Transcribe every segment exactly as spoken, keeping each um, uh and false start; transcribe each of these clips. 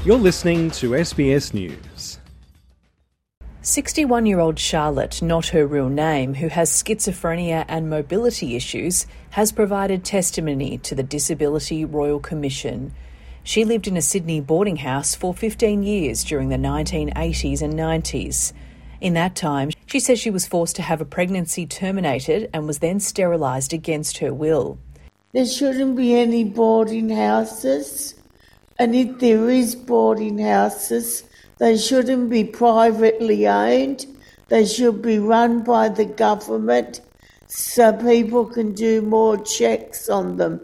You're listening to S B S News. sixty-one-year-old Charlotte, not her real name, who has schizophrenia and mobility issues, has provided testimony to the Disability Royal Commission. She lived in a Sydney boarding house for fifteen years during the nineteen eighties and nineties. In that time, she says she was forced to have a pregnancy terminated and was then sterilised against her will. There shouldn't be any boarding houses, and if there is boarding houses, they shouldn't be privately owned. They should be run by the government so people can do more checks on them.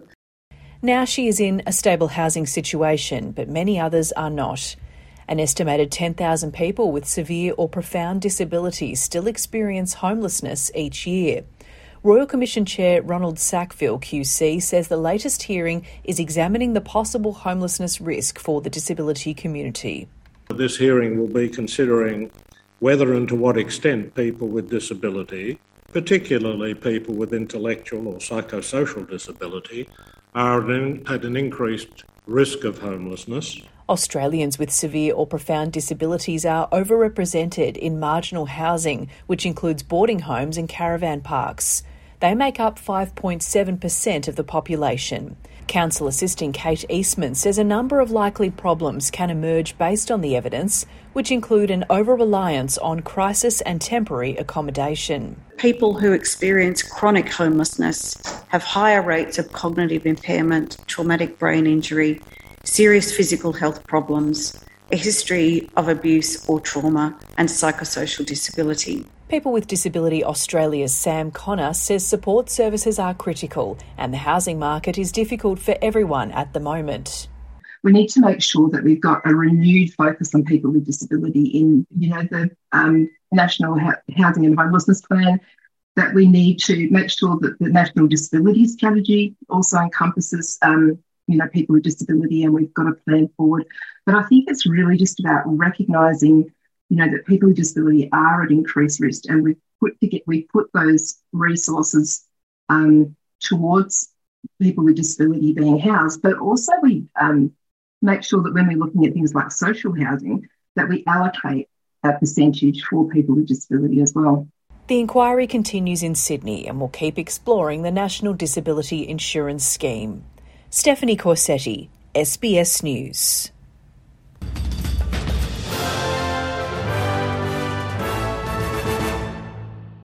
Now she is in a stable housing situation, but many others are not. An estimated ten thousand people with severe or profound disabilities still experience homelessness each year. Royal Commission Chair Ronald Sackville Q C says the latest hearing is examining the possible homelessness risk for the disability community. This hearing will be considering whether and to what extent people with disability, particularly people with intellectual or psychosocial disability, are at an increased risk of homelessness. Australians with severe or profound disabilities are overrepresented in marginal housing, which includes boarding homes and caravan parks. They make up five point seven percent of the population. Council Assisting Kate Eastman says a number of likely problems can emerge based on the evidence, which include an over-reliance on crisis and temporary accommodation. People who experience chronic homelessness have higher rates of cognitive impairment, traumatic brain injury, serious physical health problems, a history of abuse or trauma, and psychosocial disability. People with Disability Australia's Sam Connor says support services are critical and the housing market is difficult for everyone at the moment. We need to make sure that we've got a renewed focus on people with disability in, you know, the um, National Housing and Homelessness Plan, that we need to make sure that the National Disability Strategy also encompasses um, you know, people with disability, and we've got a plan forward. But I think it's really just about recognising, you know, that people with disability are at increased risk, and we've put to get we put those resources um, towards people with disability being housed, but also we um, make sure that when we're looking at things like social housing, that we allocate a percentage for people with disability as well. The inquiry continues in Sydney and will keep exploring the National Disability Insurance Scheme. Stephanie Corsetti, S B S News.